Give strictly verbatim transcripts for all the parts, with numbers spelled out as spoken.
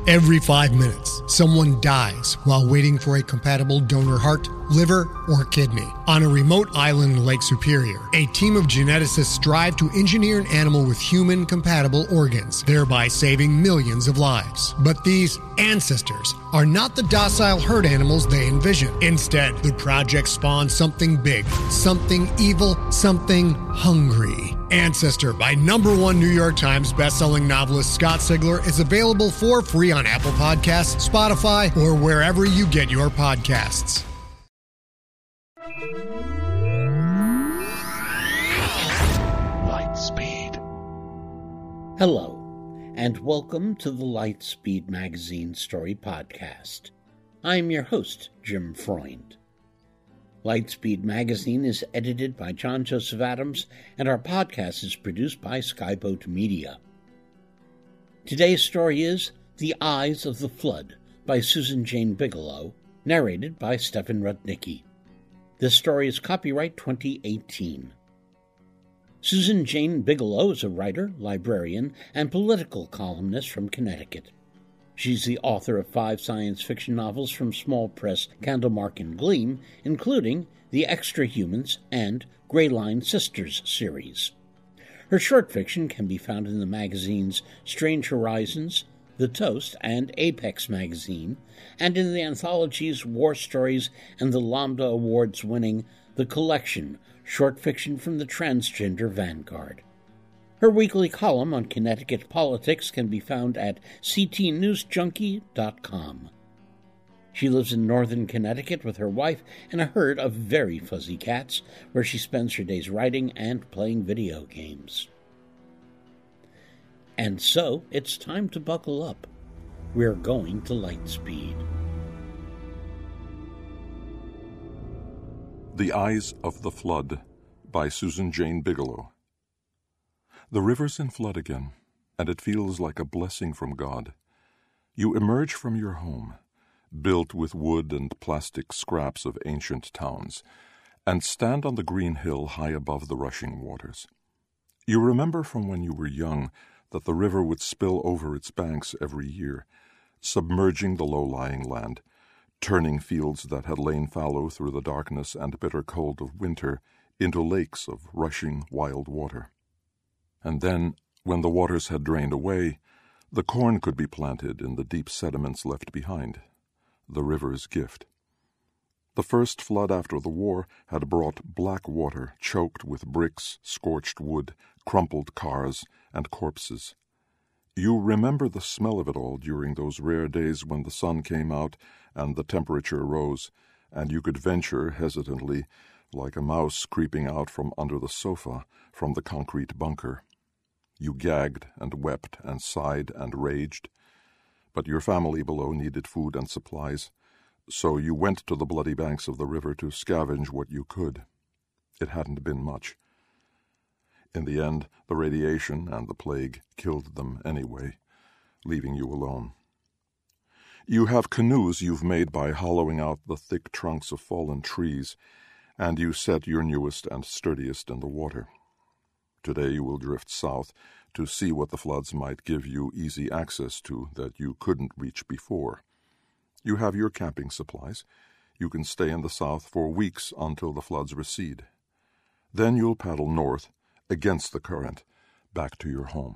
Every five minutes, someone dies while waiting for a compatible donor heart, liver, or kidney. On a remote island in Lake Superior, a team of geneticists strive to engineer an animal with human-compatible organs, thereby saving millions of lives. But these ancestors are not the docile herd animals they envision. Instead, the project spawns something big, something evil, something hungry. Ancestor by number one New York Times bestselling novelist Scott Sigler is available for free on Apple Podcasts, Spotify, or wherever you get your podcasts. Lightspeed. Hello, and welcome to the Lightspeed Magazine Story Podcast. I'm your host, Jim Freund. Lightspeed Magazine is edited by John Joseph Adams, and our podcast is produced by Skyboat Media. Today's story is The Eyes of the Flood by Susan Jane Bigelow, narrated by Stefan Rudnicki. This story is copyright twenty eighteen. Susan Jane Bigelow is a writer, librarian, and political columnist from Connecticut. She's the author of five science fiction novels from small press Candlemark and Gleam, including the Extra Humans and Greyline Sisters series. Her short fiction can be found in the magazines Strange Horizons, The Toast, and Apex magazine, and in the anthologies War Stories and the Lambda Awards-winning The Collection, short fiction from the Transgender Vanguard. Her weekly column on Connecticut politics can be found at c t news junkie dot com. She lives in northern Connecticut with her wife and a herd of very fuzzy cats, where she spends her days writing and playing video games. And so, it's time to buckle up. We're going to Lightspeed. The Eyes of the Flood by Susan Jane Bigelow. The river's in flood again, and it feels like a blessing from God. You emerge from your home, built with wood and plastic scraps of ancient towns, and stand on the green hill high above the rushing waters. You remember from when you were young that the river would spill over its banks every year, submerging the low-lying land, turning fields that had lain fallow through the darkness and bitter cold of winter into lakes of rushing wild water. And then, when the waters had drained away, the corn could be planted in the deep sediments left behind, the river's gift. The first flood after the war had brought black water choked with bricks, scorched wood, crumpled cars, and corpses. You remember the smell of it all during those rare days when the sun came out and the temperature rose, and you could venture hesitantly, like a mouse creeping out from under the sofa, from the concrete bunker. You gagged and wept and sighed and raged, but your family below needed food and supplies, so you went to the bloody banks of the river to scavenge what you could. It hadn't been much. In the end, the radiation and the plague killed them anyway, leaving you alone. You have canoes you've made by hollowing out the thick trunks of fallen trees, and you set your newest and sturdiest in the water. Today you will drift south to see what the floods might give you easy access to that you couldn't reach before. You have your camping supplies. You can stay in the south for weeks until the floods recede. Then you'll paddle north, against the current, back to your home.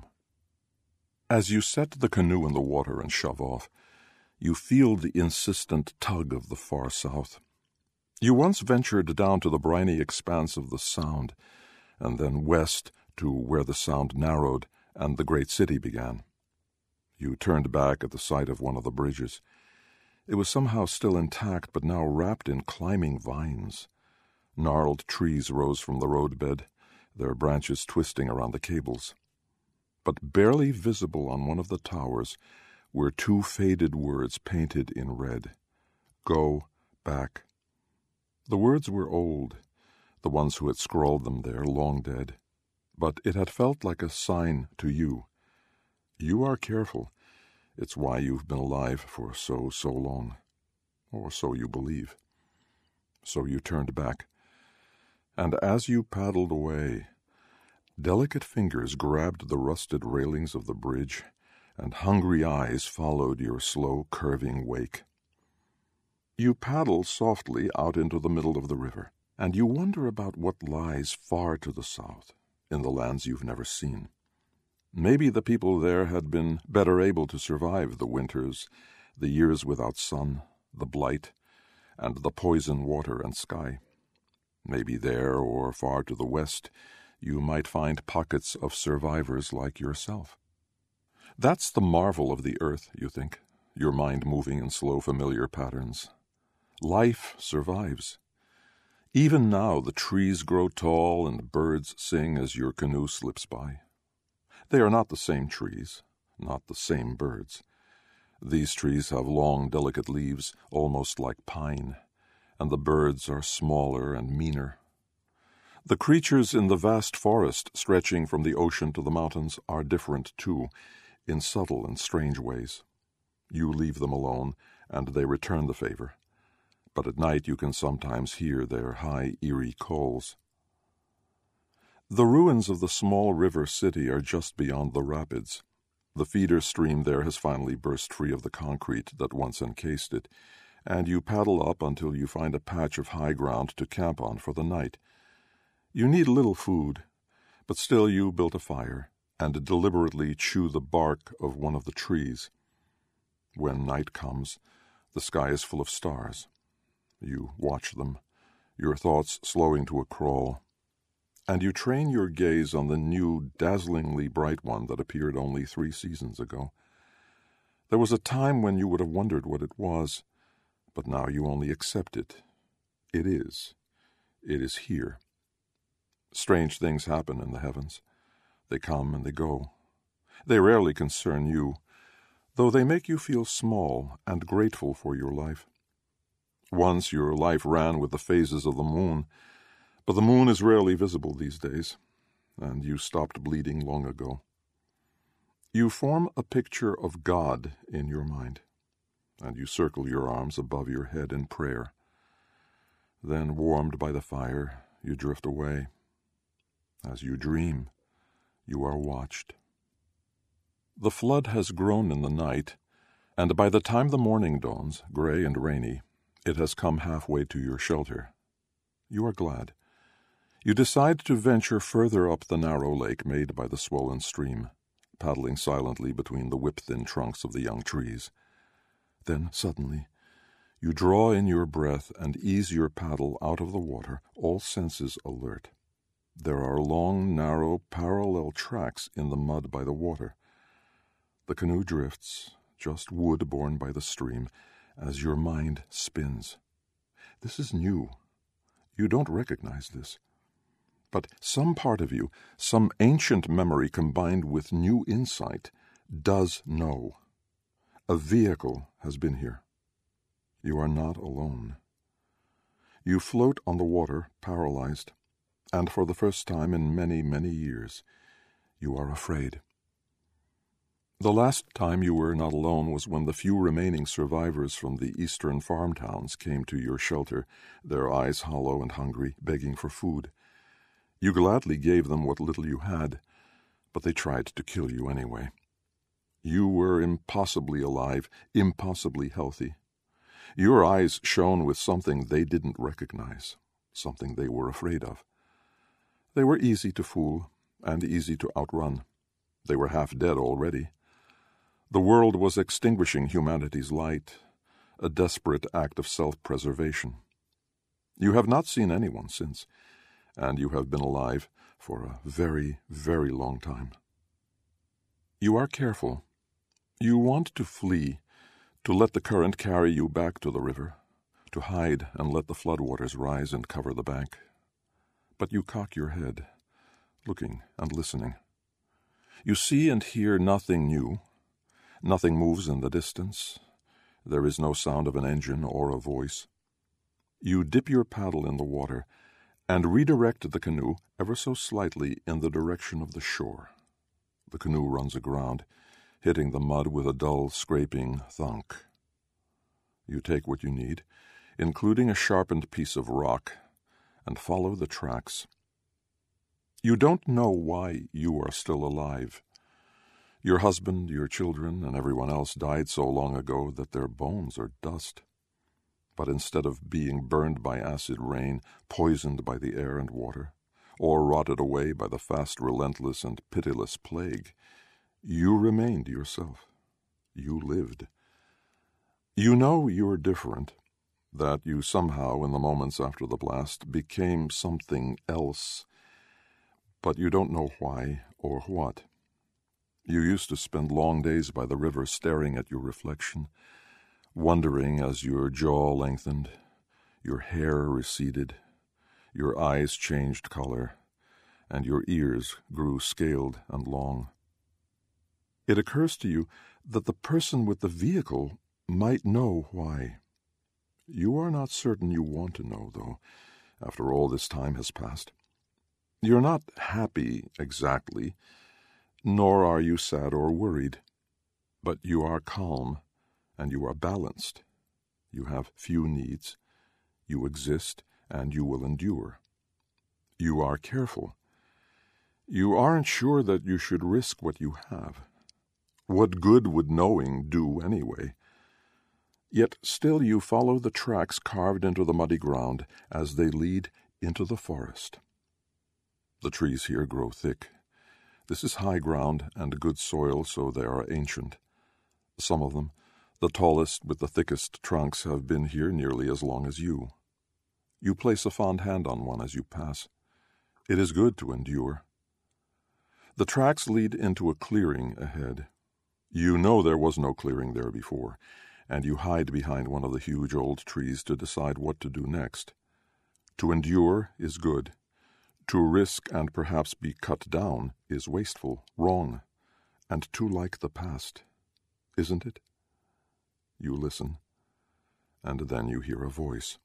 As you set the canoe in the water and shove off, you feel the insistent tug of the far south. You once ventured down to the briny expanse of the Sound, and then west to where the Sound narrowed and the great city began. You turned back at the sight of one of the bridges. It was somehow still intact, but now wrapped in climbing vines. Gnarled trees rose from the roadbed, their branches twisting around the cables. But barely visible on one of the towers were two faded words painted in red. Go back. The words were old, the ones who had scrawled them there long dead, but it had felt like a sign to you. You are careful. It's why you've been alive for so, so long. Or so you believe. So you turned back. And as you paddled away, delicate fingers grabbed the rusted railings of the bridge and hungry eyes followed your slow curving wake. You paddle softly out into the middle of the river, and you wonder about what lies far to the south, in the lands you've never seen. Maybe the people there had been better able to survive the winters, the years without sun, the blight, and the poison water and sky. Maybe there, or far to the west, you might find pockets of survivors like yourself. That's the marvel of the earth, you think, your mind moving in slow, familiar patterns. Life survives. Even now the trees grow tall and birds sing as your canoe slips by. They are not the same trees, not the same birds. These trees have long, delicate leaves, almost like pine, and the birds are smaller and meaner. The creatures in the vast forest stretching from the ocean to the mountains are different, too, in subtle and strange ways. You leave them alone, and they return the favor. But at night you can sometimes hear their high, eerie calls. The ruins of the small river city are just beyond the rapids. The feeder stream there has finally burst free of the concrete that once encased it, and you paddle up until you find a patch of high ground to camp on for the night. You need little food, but still you build a fire and deliberately chew the bark of one of the trees. When night comes, the sky is full of stars. You watch them, your thoughts slowing to a crawl, and you train your gaze on the new, dazzlingly bright one that appeared only three seasons ago. There was a time when you would have wondered what it was, but now you only accept it. It is. It is here. Strange things happen in the heavens. They come and they go. They rarely concern you, though they make you feel small and grateful for your life. Once your life ran with the phases of the moon, but the moon is rarely visible these days, and you stopped bleeding long ago. You form a picture of God in your mind, and you circle your arms above your head in prayer. Then, warmed by the fire, you drift away. As you dream, you are watched. The flood has grown in the night, and by the time the morning dawns, gray and rainy, it has come halfway to your shelter. You are glad. You decide to venture further up the narrow lake made by the swollen stream, paddling silently between the whip-thin trunks of the young trees. Then, suddenly, you draw in your breath and ease your paddle out of the water, all senses alert. There are long, narrow, parallel tracks in the mud by the water. The canoe drifts, just wood borne by the stream, as your mind spins. This is new. You don't recognize this. But some part of you, some ancient memory combined with new insight, does know. A vehicle has been here. You are not alone. You float on the water, paralyzed, and for the first time in many, many years, you are afraid. The last time you were not alone was when the few remaining survivors from the eastern farm towns came to your shelter, their eyes hollow and hungry, begging for food. You gladly gave them what little you had, but they tried to kill you anyway. You were impossibly alive, impossibly healthy. Your eyes shone with something they didn't recognize, something they were afraid of. They were easy to fool and easy to outrun. They were half dead already. The world was extinguishing humanity's light, a desperate act of self-preservation. You have not seen anyone since, and you have been alive for a very, very long time. You are careful. You want to flee, to let the current carry you back to the river, to hide and let the floodwaters rise and cover the bank. But you cock your head, looking and listening. You see and hear nothing new. Nothing moves in the distance. There is no sound of an engine or a voice. You dip your paddle in the water and redirect the canoe ever so slightly in the direction of the shore. The canoe runs aground, hitting the mud with a dull, scraping thunk. You take what you need, including a sharpened piece of rock, and follow the tracks. You don't know why you are still alive. Your husband, your children, and everyone else died so long ago that their bones are dust. But instead of being burned by acid rain, poisoned by the air and water, or rotted away by the fast, relentless, and pitiless plague, you remained yourself. You lived. You know you're different, that you somehow, in the moments after the blast, became something else, but you don't know why or what. You used to spend long days by the river staring at your reflection, wondering as your jaw lengthened, your hair receded, your eyes changed color, and your ears grew scaled and long. It occurs to you that the person with the vehicle might know why. You are not certain you want to know, though, after all this time has passed. You're not happy exactly, nor are you sad or worried, but you are calm and you are balanced. You have few needs. You exist and you will endure. You are careful. You aren't sure that you should risk what you have. What good would knowing do anyway? Yet still you follow the tracks carved into the muddy ground as they lead into the forest. The trees here grow thick. This is high ground and good soil, so they are ancient. Some of them, the tallest with the thickest trunks, have been here nearly as long as you. You place a fond hand on one as you pass. It is good to endure. The tracks lead into a clearing ahead. You know there was no clearing there before, and you hide behind one of the huge old trees to decide what to do next. To endure is good. To risk and perhaps be cut down is wasteful, wrong, and too like the past, isn't it? You listen, and then you hear a voice.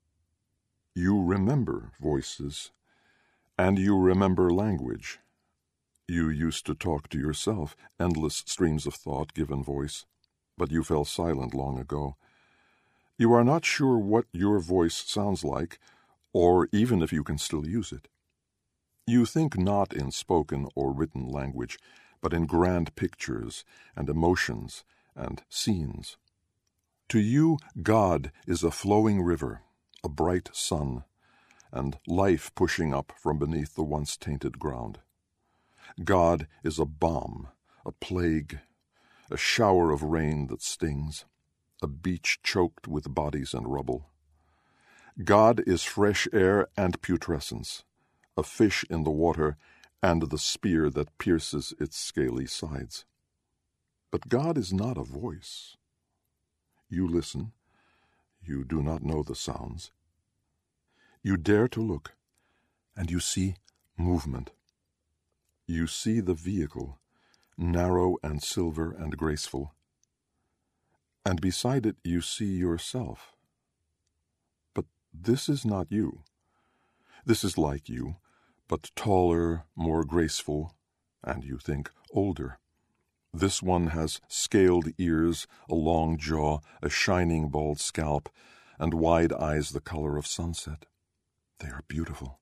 You remember voices, and you remember language. You used to talk to yourself, endless streams of thought given voice, but you fell silent long ago. You are not sure what your voice sounds like, or even if you can still use it. You think not in spoken or written language, but in grand pictures and emotions and scenes. To you, God is a flowing river, a bright sun, and life pushing up from beneath the once tainted ground. God is a bomb, a plague, a shower of rain that stings, a beach choked with bodies and rubble. God is fresh air and putrescence, a fish in the water, and the spear that pierces its scaly sides. But God is not a voice. You listen. You do not know the sounds. You dare to look, and you see movement. You see the vehicle, narrow and silver and graceful, and beside it you see yourself. But this is not you. This is like you, but taller, more graceful, and you think older. This one has scaled ears, a long jaw, a shining bald scalp, and wide eyes the color of sunset. They are beautiful.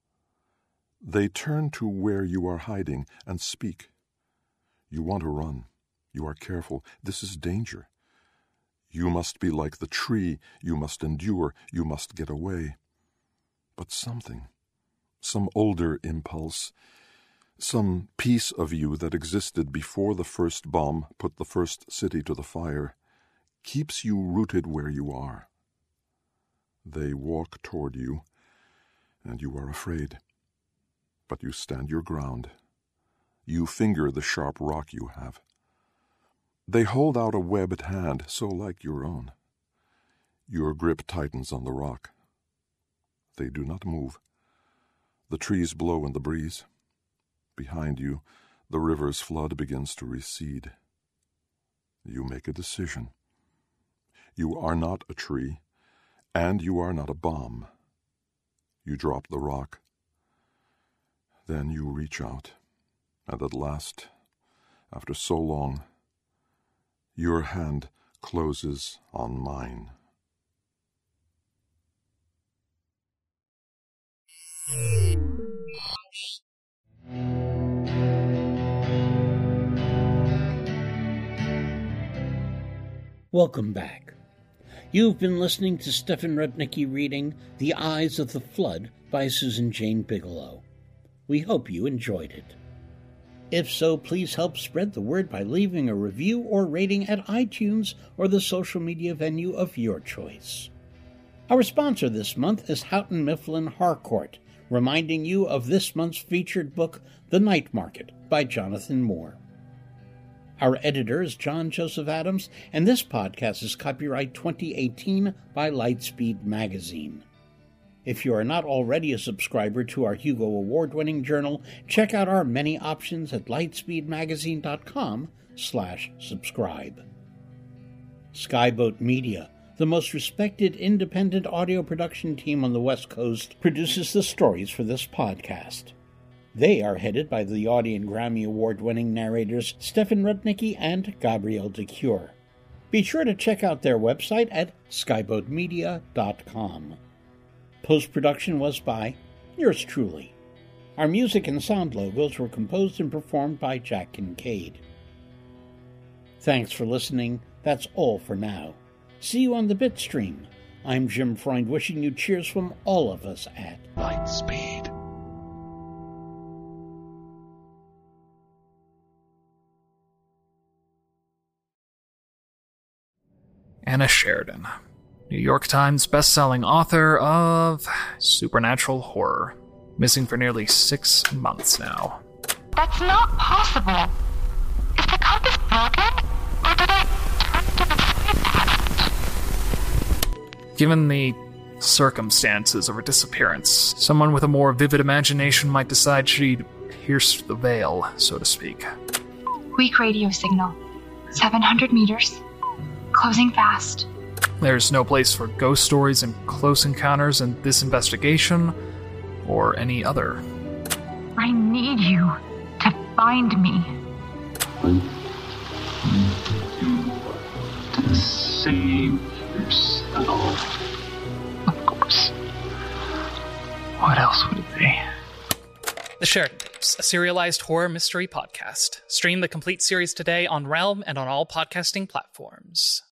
They turn to where you are hiding and speak. You want to run. You are careful. This is danger. You must be like the tree. You must endure. You must get away. But something, some older impulse, some piece of you that existed before the first bomb put the first city to the fire, keeps you rooted where you are. They walk toward you, and you are afraid. But you stand your ground. You finger the sharp rock you have. They hold out a webbed hand so like your own. Your grip tightens on the rock. They do not move. The trees blow in the breeze. Behind you, the river's flood begins to recede. You make a decision. You are not a tree, and you are not a bomb. You drop the rock. Then you reach out, and at last, after so long, your hand closes on mine. Welcome back. You've been listening to Stephen Rudnicki reading The Eyes of the Flood by Susan Jane Bigelow. We hope you enjoyed it. If so, please help spread the word by leaving a review or rating at iTunes or the social media venue of your choice. Our sponsor this month is Houghton Mifflin Harcourt, reminding you of this month's featured book, The Night Market, by Jonathan Moore. Our editor is John Joseph Adams, and this podcast is copyright twenty eighteen by Lightspeed Magazine. If you are not already a subscriber to our Hugo Award-winning journal, check out our many options at lightspeedmagazine.com slash subscribe. Skyboat Media, the most respected independent audio production team on the West Coast, produces the stories for this podcast. They are headed by the Audie and Grammy Award-winning narrators Stephen Rudnicki and Gabrielle de Cure. Be sure to check out their website at skyboat media dot com. Post-production was by yours truly. Our music and sound logos were composed and performed by Jack Kincaid. Thanks for listening. That's all for now. See you on the Bitstream. I'm Jim Freund, wishing you cheers from all of us at Lightspeed. Anna Sheridan, New York Times bestselling author of supernatural horror, missing for nearly six months now. That's not possible. Is the compass broken, or did I turn to the side? Given the circumstances of her disappearance, someone with a more vivid imagination might decide she'd pierced the veil, so to speak. Weak radio signal. seven hundred meters. Closing fast. There's no place for ghost stories and close encounters in this investigation, or any other. I need you to find me. To save yourself. Of course. What else would it be? The Sheridan Tapes, a serialized horror mystery podcast. Stream the complete series today on Realm and on all podcasting platforms.